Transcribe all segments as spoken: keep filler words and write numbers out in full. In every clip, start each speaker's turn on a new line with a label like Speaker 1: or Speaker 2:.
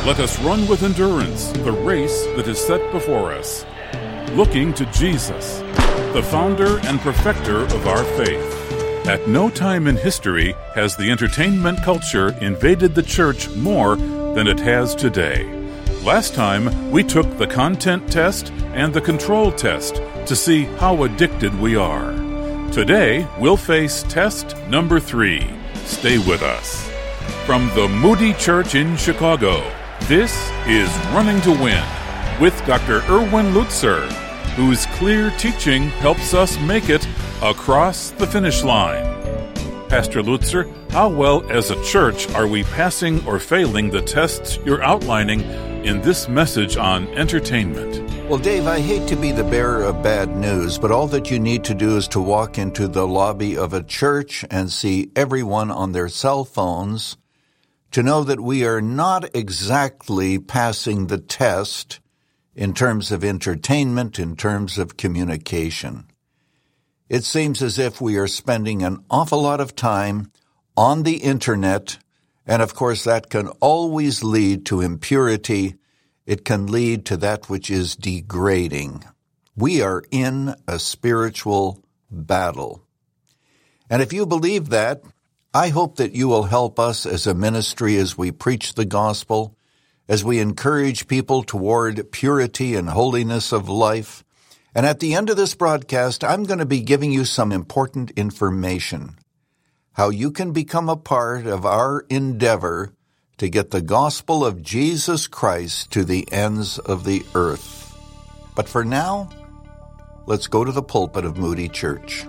Speaker 1: Let us run with endurance the race that is set before us, looking to Jesus, the founder and perfecter of our faith. At no time in history has the entertainment culture invaded the church more than it has today. Last time, we took the content test and the control test to see how addicted we are. Today, we'll face test number three. Stay with us. From the Moody Church in Chicago, this is Running to Win with Doctor Erwin Lutzer, whose clear teaching helps us make it across the finish line. Pastor Lutzer, how well as a church are we passing or failing the tests you're outlining in this message on entertainment?
Speaker 2: Well, Dave, I hate to be the bearer of bad news, but all that you need to do is to walk into the lobby of a church and see everyone on their cell phones to know that we are not exactly passing the test in terms of entertainment, in terms of communication. It seems as if we are spending an awful lot of time on the internet, and of course that can always lead to impurity. It can lead to that which is degrading. We are in a spiritual battle. And if you believe that, I hope that you will help us as a ministry as we preach the gospel, as we encourage people toward purity and holiness of life. And at the end of this broadcast, I'm going to be giving you some important information, how you can become a part of our endeavor to get the gospel of Jesus Christ to the ends of the earth. But for now, let's go to the pulpit of Moody Church.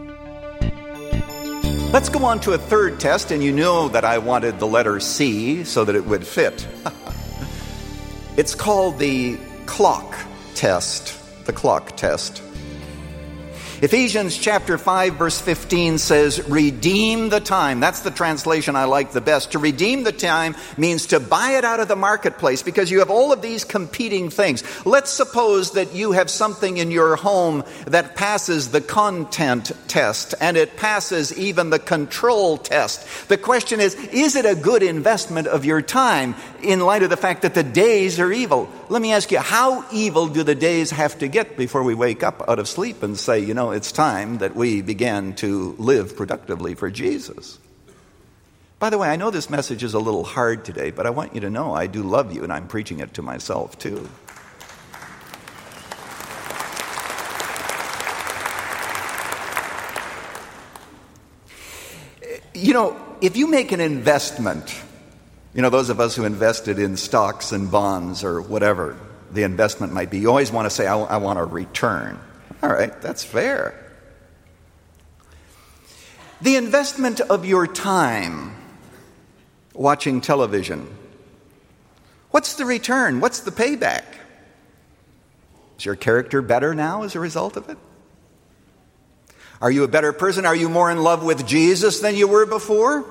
Speaker 3: Let's go on to a third test, and you know that I wanted the letter C so that it would fit. It's called the clock test. The clock test. Ephesians chapter five verse fifteen says, redeem the time. That's the translation I like the best. To redeem the time means to buy it out of the marketplace, because you have all of these competing things. Let's suppose that you have something in your home that passes the content test, and it passes even the control test. The question is, is it a good investment of your time in light of the fact that the days are evil? Let me ask you, how evil do the days have to get before we wake up out of sleep and say, you know, it's time that we began to live productively for Jesus? By the way, I know this message is a little hard today, but I want you to know I do love you, and I'm preaching it to myself too. You know, if you make an investment, you know, those of us who invested in stocks and bonds or whatever the investment might be, you always want to say, I, I want a return. All right, that's fair. The investment of your time watching television, what's the return? What's the payback? Is your character better now as a result of it? Are you a better person? Are you more in love with Jesus than you were before?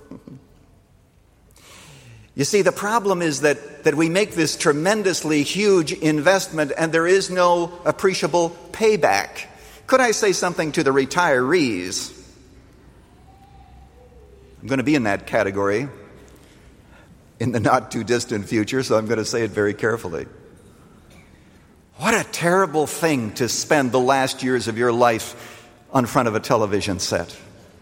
Speaker 3: You see, the problem is that, that we make this tremendously huge investment and there is no appreciable payback. Could I say something to the retirees? I'm going to be in that category in the not-too-distant future, so I'm going to say it very carefully. What a terrible thing to spend the last years of your life on front of a television set,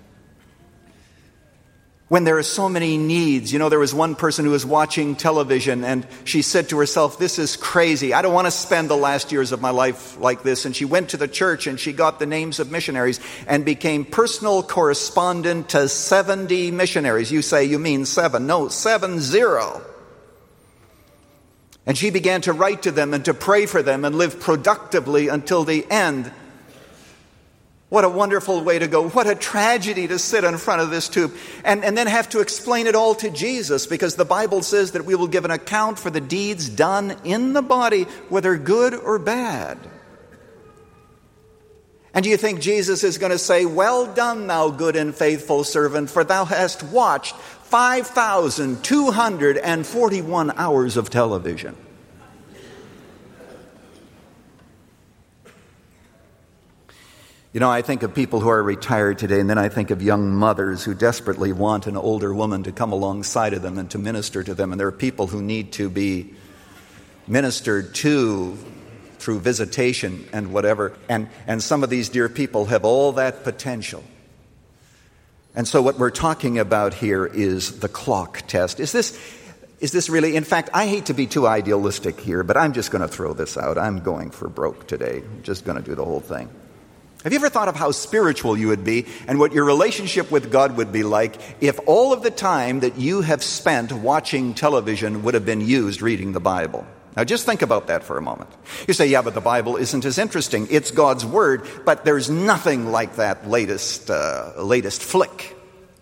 Speaker 3: when there are so many needs. You know, there was one person who was watching television and she said to herself, this is crazy. I don't want to spend the last years of my life like this. And she went to the church and she got the names of missionaries and became personal correspondent to seventy missionaries. You say, you mean seven? No, seven zero. And she began to write to them and to pray for them and live productively until the end. What a wonderful way to go. What a tragedy to sit in front of this tube and, and then have to explain it all to Jesus, because the Bible says that we will give an account for the deeds done in the body, whether good or bad. And do you think Jesus is going to say, well done, thou good and faithful servant, for thou hast watched five thousand two hundred forty-one hours of television? You know, I think of people who are retired today, and then I think of young mothers who desperately want an older woman to come alongside of them and to minister to them. And there are people who need to be ministered to through visitation and whatever. And, and some of these dear people have all that potential. And so what we're talking about here is the clock test. Is this, is this really, in fact, I hate to be too idealistic here, but I'm just going to throw this out. I'm going for broke today. I'm just going to do the whole thing. Have you ever thought of how spiritual you would be and what your relationship with God would be like if all of the time that you have spent watching television would have been used reading the Bible? Now just think about that for a moment. You say, yeah, but the Bible isn't as interesting. It's God's Word, but there's nothing like that latest, uh, latest flick.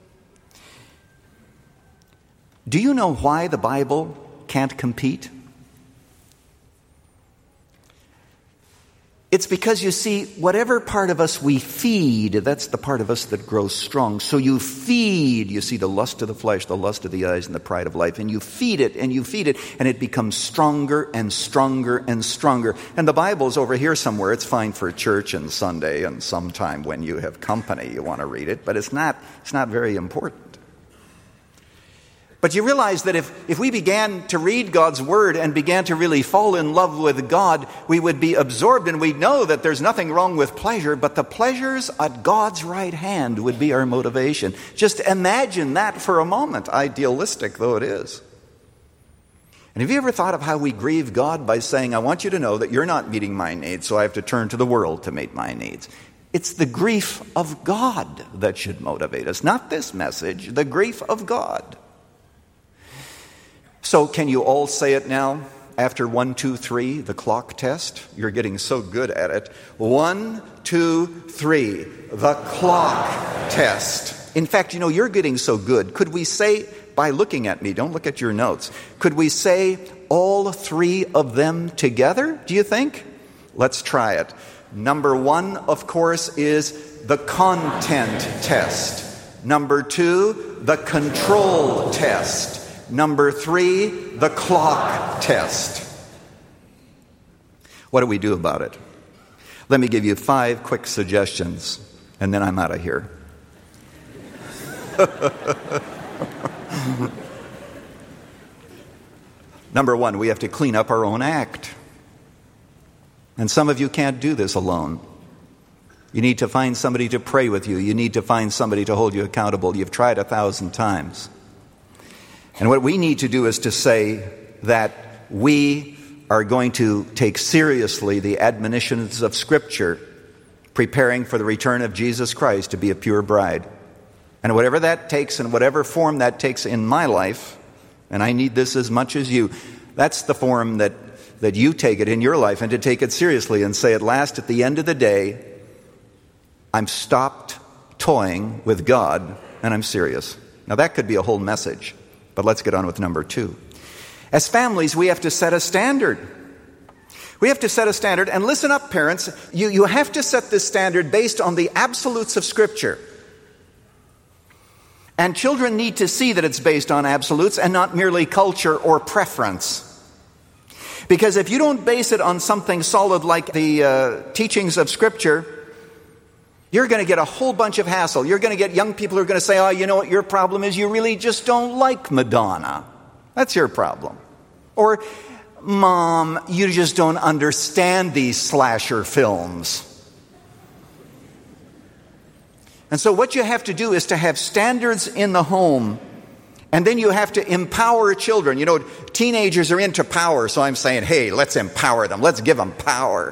Speaker 3: Do you know why the Bible can't compete? It's because, you see, whatever part of us we feed, that's the part of us that grows strong. So you feed, you see, the lust of the flesh, the lust of the eyes, and the pride of life. And you feed it, and you feed it, and it becomes stronger and stronger and stronger. And the Bible's over here somewhere. It's fine for church and Sunday and sometime when you have company you want to read it. But it's not, it's not very important. But you realize that if, if we began to read God's Word and began to really fall in love with God, we would be absorbed and we'd know that there's nothing wrong with pleasure, but the pleasures at God's right hand would be our motivation. Just imagine that for a moment, idealistic though it is. And have you ever thought of how we grieve God by saying, I want you to know that you're not meeting my needs, so I have to turn to the world to meet my needs? It's the grief of God that should motivate us, not this message, the grief of God. So can you all say it now? After one, two, three, the clock test? You're getting so good at it. One, two, three, the clock test. In fact, you know, you're getting so good. Could we say, by looking at me, don't look at your notes, could we say all three of them together, do you think? Let's try it. Number one, of course, is the content test. Number two, the control test. Number three, the clock test. What do we do about it? Let me give you five quick suggestions, and then I'm out of here. Number one, we have to clean up our own act. And some of you can't do this alone. You need to find somebody to pray with you. You need to find somebody to hold you accountable. You've tried a thousand times. And what we need to do is to say that we are going to take seriously the admonitions of Scripture, preparing for the return of Jesus Christ to be a pure bride. And whatever that takes and whatever form that takes in my life, and I need this as much as you, that's the form that, that you take it in your life, and to take it seriously and say at last, at the end of the day, I'm stopped toying with God and I'm serious. Now that could be a whole message. But let's get on with number two. As families, we have to set a standard. We have to set a standard. And listen up, parents. You, you have to set this standard based on the absolutes of Scripture. And children need to see that it's based on absolutes and not merely culture or preference. Because if you don't base it on something solid like the uh, teachings of Scripture, you're going to get a whole bunch of hassle. You're going to get young people who are going to say, oh, you know what your problem is? You really just don't like Madonna. That's your problem. Or, Mom, you just don't understand these slasher films. And so what you have to do is to have standards in the home, and then you have to empower children. You know, teenagers are into power, so I'm saying, hey, let's empower them. Let's give them power.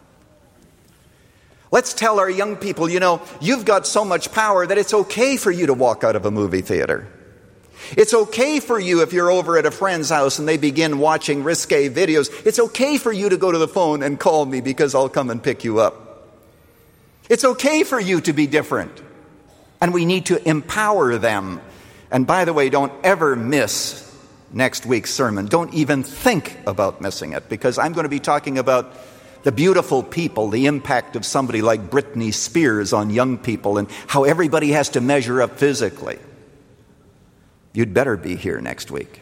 Speaker 3: Let's tell our young people, you know, you've got so much power that it's okay for you to walk out of a movie theater. It's okay for you if you're over at a friend's house and they begin watching risque videos. It's okay for you to go to the phone and call me because I'll come and pick you up. It's okay for you to be different. And we need to empower them. And by the way, don't ever miss next week's sermon. Don't even think about missing it, because I'm going to be talking about the beautiful people, the impact of somebody like Britney Spears on young people, and how everybody has to measure up physically. You'd better be here next week,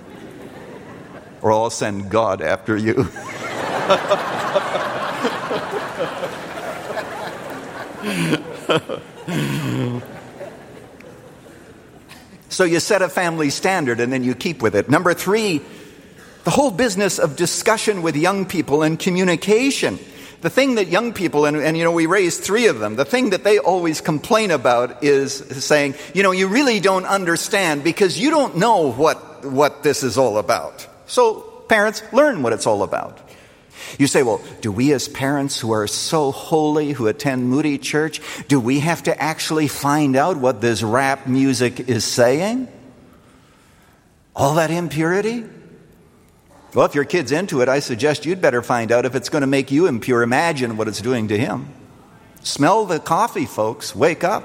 Speaker 3: or I'll send God after you. So you set a family standard and then you keep with it. Number three, the whole business of discussion with young people and communication. The thing that young people, and, and you know, we raised three of them, the thing that they always complain about is saying, you know, you really don't understand because you don't know what, what this is all about. So parents, learn what it's all about. You say, well, do we as parents who are so holy, who attend Moody Church, do we have to actually find out what this rap music is saying? All that impurity? Well, if your kid's into it, I suggest you'd better find out if it's going to make you impure. Imagine what it's doing to him. Smell the coffee, folks. Wake up.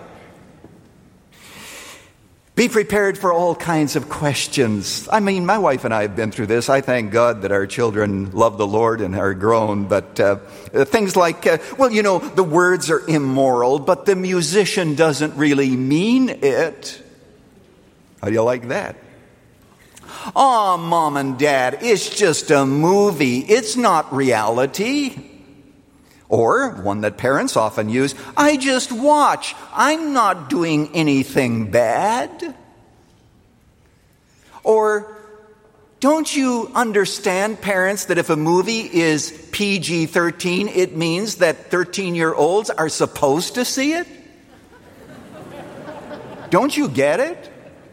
Speaker 3: Be prepared for all kinds of questions. I mean, my wife and I have been through this. I thank God that our children love the Lord and are grown. But uh, things like, uh, well, you know, the words are immoral, but the musician doesn't really mean it. How do you like that? Oh, Mom and Dad, it's just a movie. It's not reality. Or, one that parents often use, I just watch. I'm not doing anything bad. Or, don't you understand, parents, that if a movie is P G thirteen, it means that thirteen-year-olds are supposed to see it? Don't you get it?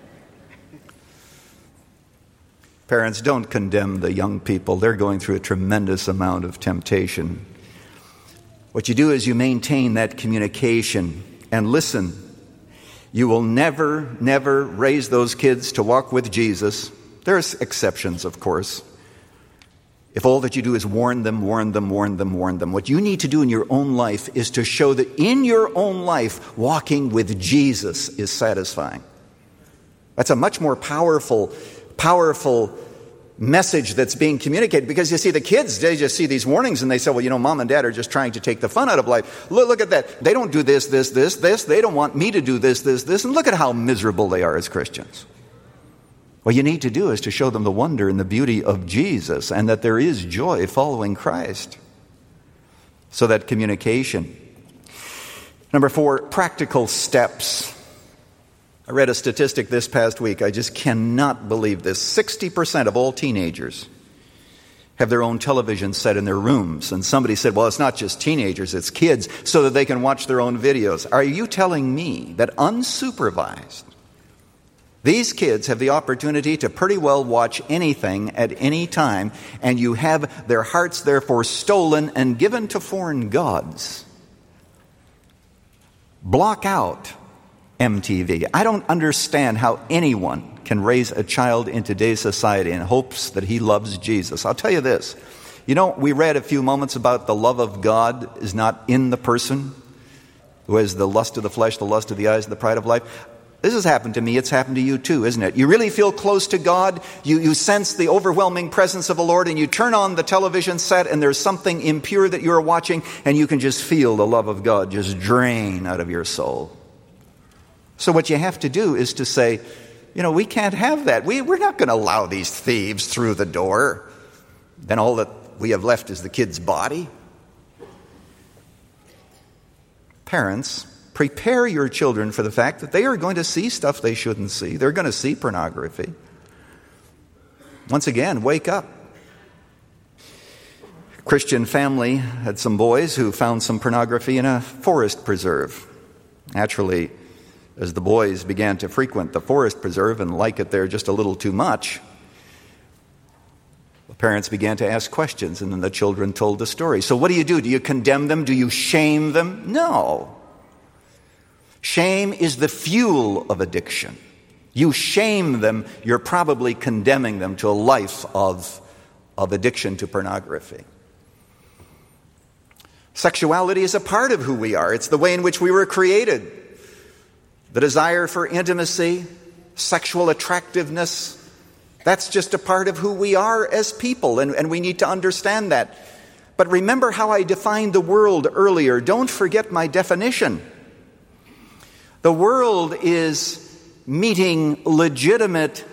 Speaker 3: Parents, don't condemn the young people. They're going through a tremendous amount of temptation. What you do is you maintain that communication and listen. You will never, never raise those kids to walk with Jesus. There's exceptions, of course. If all that you do is warn them, warn them, warn them, warn them. What you need to do in your own life is to show that in your own life, walking with Jesus is satisfying. That's a much more powerful, powerful message that's being communicated, because you see the kids, they just see these warnings and they say, well, you know, Mom and Dad are just trying to take the fun out of life. Look, look at that. They don't do this, this, this, this. They don't want me to do this, this, this. And look at how miserable they are as Christians. What you need to do is to show them the wonder and the beauty of Jesus and that there is joy following Christ. So that communication. Number four, practical steps. I read a statistic this past week. I just cannot believe this. sixty percent of all teenagers have their own television set in their rooms. And somebody said, well, it's not just teenagers, it's kids, so that they can watch their own videos. Are you telling me that unsupervised, these kids have the opportunity to pretty well watch anything at any time, and you have their hearts therefore stolen and given to foreign gods? Block out M T V. I don't understand how anyone can raise a child in today's society in hopes that he loves Jesus. I'll tell you this. You know, we read a few moments about the love of God is not in the person who has the lust of the flesh, the lust of the eyes, and the pride of life. This has happened to me. It's happened to you too, isn't it? You really feel close to God. You, you sense the overwhelming presence of the Lord, and you turn on the television set and there's something impure that you're watching, and you can just feel the love of God just drain out of your soul. So what you have to do is to say, you know, we can't have that. We, we're not going to allow these thieves through the door. Then all that we have left is the kid's body. Parents, prepare your children for the fact that they are going to see stuff they shouldn't see. They're going to see pornography. Once again, wake up. A Christian family had some boys who found some pornography in a forest preserve. Naturally, as the boys began to frequent the forest preserve and like it there just a little too much, the parents began to ask questions, and then the children told the story. So what do you do? Do you condemn them? Do you shame them? No. Shame is the fuel of addiction. You shame them, you're probably condemning them to a life of, of addiction to pornography. Sexuality is a part of who we are. It's the way in which we were created. The desire for intimacy, sexual attractiveness, that's just a part of who we are as people, and, and we need to understand that. But remember how I defined the world earlier. Don't forget my definition. The world is meeting legitimate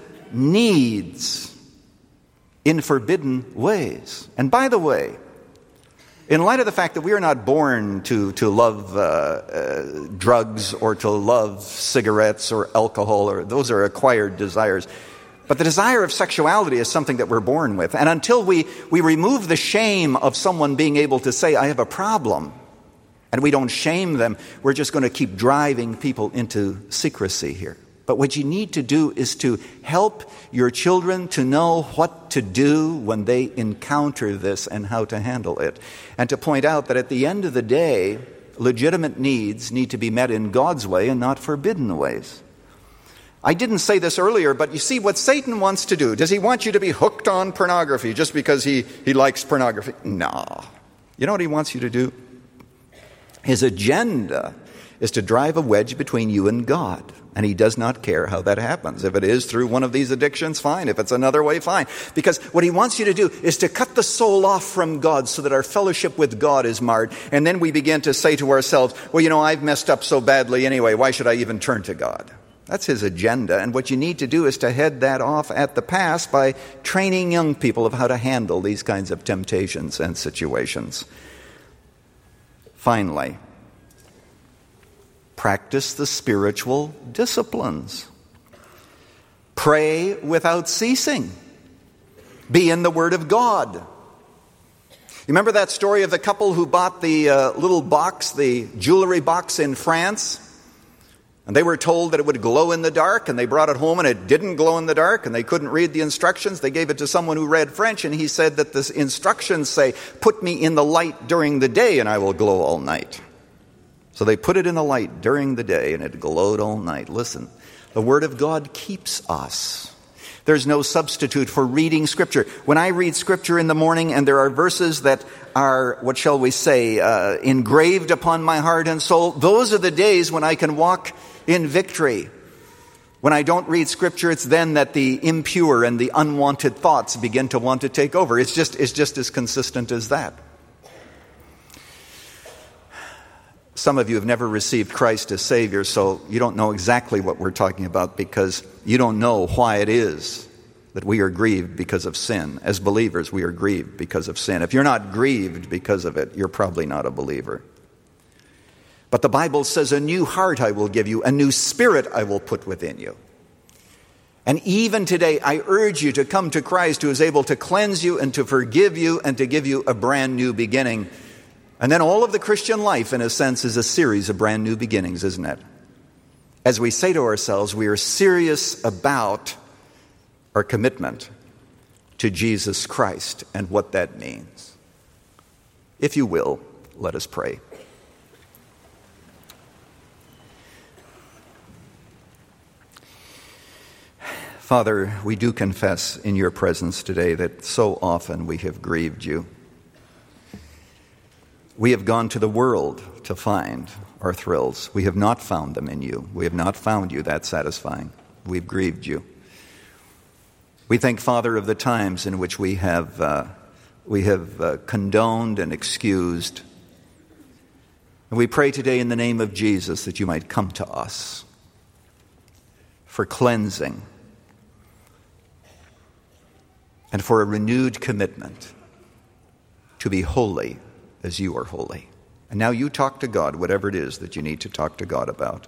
Speaker 3: needs in forbidden ways. And by the way, In light of the fact that we are not born to, to love uh, uh, drugs or to love cigarettes or alcohol, or those are acquired desires, but the desire of sexuality is something that we're born with. And until we, we remove the shame of someone being able to say, I have a problem, and we don't shame them, we're just going to keep driving people into secrecy here. But what you need to do is to help your children to know what to do when they encounter this and how to handle it. And to point out that at the end of the day, legitimate needs need to be met in God's way and not forbidden ways. I didn't say this earlier, but you see what Satan wants to do. Does he want you to be hooked on pornography just because he, he likes pornography? No. You know what he wants you to do? His agenda is to drive a wedge between you and God. And he does not care how that happens. If it is through one of these addictions, fine. If it's another way, fine. Because what he wants you to do is to cut the soul off from God so that our fellowship with God is marred. And then we begin to say to ourselves, well, you know, I've messed up so badly anyway. Why should I even turn to God? That's his agenda. And what you need to do is to head that off at the pass by training young people of how to handle these kinds of temptations and situations. Finally, practice the spiritual disciplines. Pray without ceasing. Be in the Word of God. You remember that story of the couple who bought the uh, little box, the jewelry box in France? And they were told that it would glow in the dark, and they brought it home and it didn't glow in the dark, and they couldn't read the instructions. They gave it to someone who read French, and he said that the instructions say, put me in the light during the day and I will glow all night. So they put it in the light during the day, and it glowed all night. Listen, the Word of God keeps us. There's no substitute for reading Scripture. When I read Scripture in the morning and there are verses that are, what shall we say, uh, engraved upon my heart and soul, those are the days when I can walk in victory. When I don't read Scripture, it's then that the impure and the unwanted thoughts begin to want to take over. It's just, it's just as consistent as that. Some of you have never received Christ as Savior, so you don't know exactly what we're talking about because you don't know why it is that we are grieved because of sin. As believers, we are grieved because of sin. If you're not grieved because of it, you're probably not a believer. But the Bible says, a new heart I will give you, a new spirit I will put within you. And even today, I urge you to come to Christ, who is able to cleanse you and to forgive you and to give you a brand new beginning. And then all of the Christian life, in a sense, is a series of brand new beginnings, isn't it? As we say to ourselves, we are serious about our commitment to Jesus Christ and what that means. If you will, let us pray. Father, we do confess in your presence today that so often we have grieved you. We have gone to the world to find our thrills. We have not found them in you. We have not found you that satisfying. We've grieved you. We think, Father, of the times in which we have uh, we have uh, condoned and excused. And we pray today in the name of Jesus that you might come to us for cleansing and for a renewed commitment to be holy as you are holy. And now you talk to God, whatever it is that you need to talk to God about.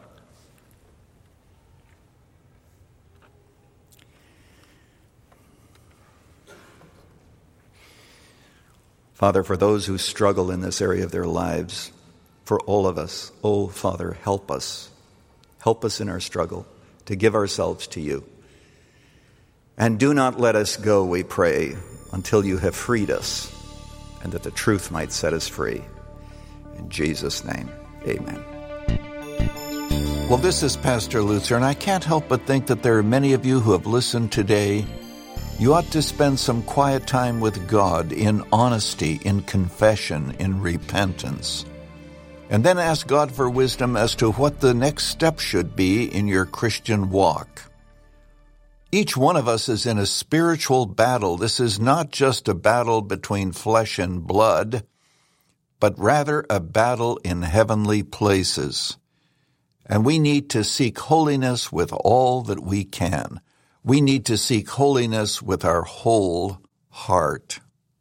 Speaker 3: Father, for those who struggle in this area of their lives, for all of us, oh, Father, help us. Help us in our struggle to give ourselves to you. And do not let us go, we pray, until you have freed us, and that the truth might set us free. In Jesus' name, amen.
Speaker 2: Well, this is Pastor Luther, and I can't help but think that there are many of you who have listened today. You ought to spend some quiet time with God in honesty, in confession, in repentance. And then ask God for wisdom as to what the next step should be in your Christian walk. Each one of us is in a spiritual battle. This is not just a battle between flesh and blood, but rather a battle in heavenly places. And we need to seek holiness with all that we can. We need to seek holiness with our whole heart.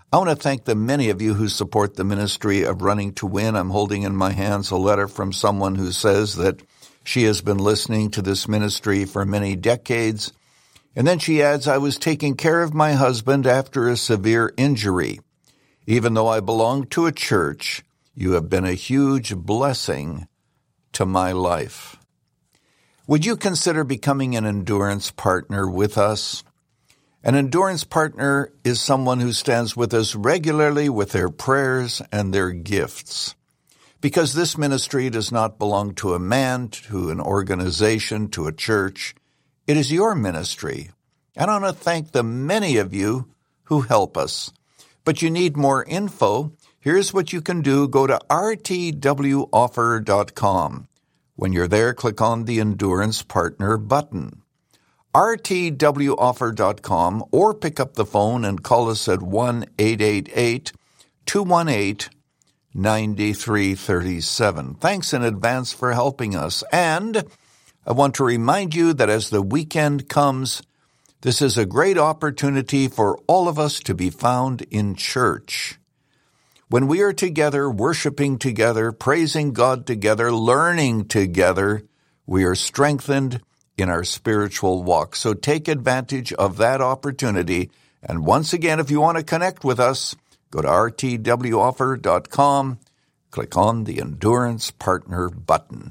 Speaker 2: I want to thank the many of you who support the ministry of Running to Win. I'm holding in my hands a letter from someone who says that she has been listening to this ministry for many decades. And then she adds, I was taking care of my husband after a severe injury. Even though I belong to a church, you have been a huge blessing to my life. Would you consider becoming an endurance partner with us? An endurance partner is someone who stands with us regularly with their prayers and their gifts. Because this ministry does not belong to a man, to an organization, to a church. It is your ministry. And I want to thank the many of you who help us. But you need more info. Here's what you can do. Go to r t w offer dot com. When you're there, click on the Endurance Partner button. r t w offer dot com, or pick up the phone and call us at one eight eight eight, two one eight, nine three three seven. Thanks in advance for helping us. And I want to remind you that as the weekend comes, this is a great opportunity for all of us to be found in church. When we are together, worshiping together, praising God together, learning together, we are strengthened in our spiritual walk. So take advantage of that opportunity. And once again, if you want to connect with us, go to r t w offer dot com, click on the Endurance Partner button.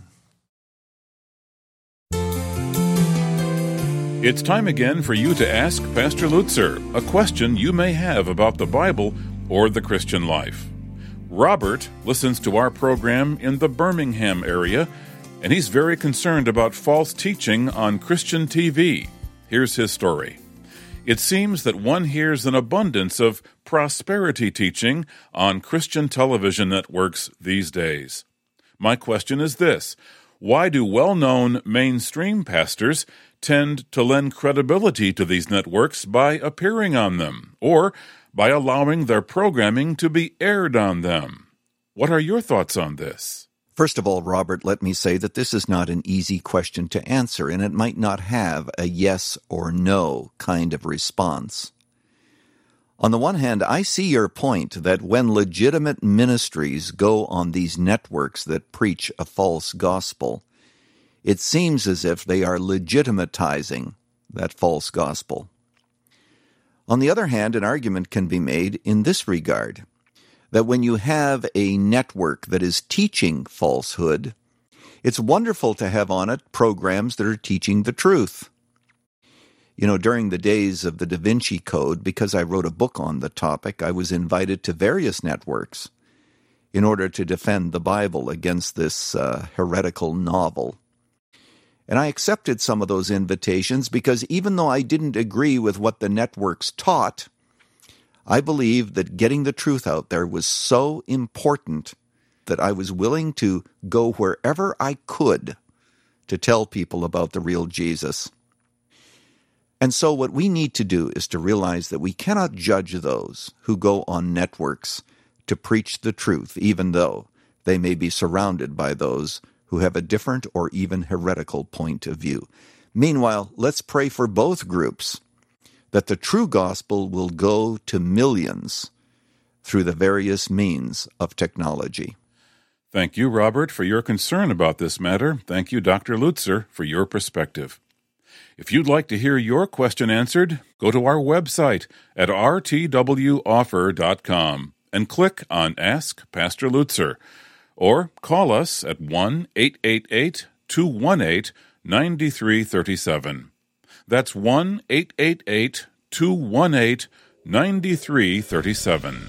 Speaker 1: It's time again for you to ask Pastor Lutzer a question you may have about the Bible or the Christian life. Robert listens to our program in the Birmingham area, and he's very concerned about false teaching on Christian T V. Here's his story. It seems that one hears an abundance of prosperity teaching on Christian television networks these days. My question is this: why do well-known mainstream pastors tend to lend credibility to these networks by appearing on them, or by allowing their programming to be aired on them? What are your thoughts on this?
Speaker 3: First of all, Robert, let me say that this is not an easy question to answer, and it might not have a yes or no kind of response. On the one hand, I see your point that when legitimate ministries go on these networks that preach a false gospel, it seems as if they are legitimatizing that false gospel. On the other hand, an argument can be made in this regard, that when you have a network that is teaching falsehood, it's wonderful to have on it programs that are teaching the truth. You know, during the days of the Da Vinci Code, because I wrote a book on the topic, I was invited to various networks in order to defend the Bible against this uh, heretical novel. And I accepted some of those invitations because even though I didn't agree with what the networks taught, I believed that getting the truth out there was so important that I was willing to go wherever I could to tell people about the real Jesus. And so what we need to do is to realize that we cannot judge those who go on networks to preach the truth, even though they may be surrounded by those who have a different or even heretical point of view. Meanwhile, let's pray for both groups, that the true gospel will go to millions through the various means of technology.
Speaker 1: Thank you, Robert, for your concern about this matter. Thank you, Doctor Lutzer, for your perspective. If you'd like to hear your question answered, go to our website at r t w offer dot com and click on Ask Pastor Lutzer, or call us at one eight eight eight, two one eight, nine three three seven. That's one eight eight eight, two one eight, nine three three seven.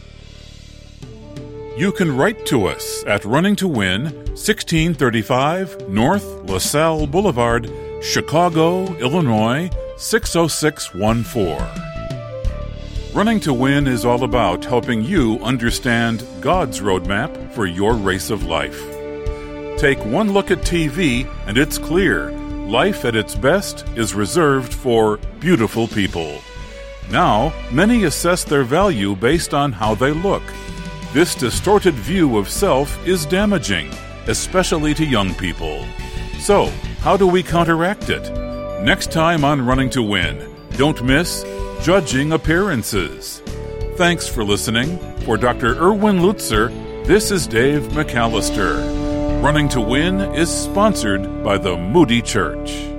Speaker 1: You can write to us at Running to Win, sixteen thirty-five North LaSalle Boulevard, Chicago, Illinois, six oh six one four. Running to Win is all about helping you understand God's roadmap for your race of life. Take one look at T V and it's clear life at its best is reserved for beautiful people. Now, many assess their value based on how they look. This distorted view of self is damaging, especially to young people. So, how do we counteract it? Next time on Running to Win, don't miss Judging Appearances. Thanks for listening. For Doctor Erwin Lutzer, this is Dave McAllister. Running to Win is sponsored by the Moody Church.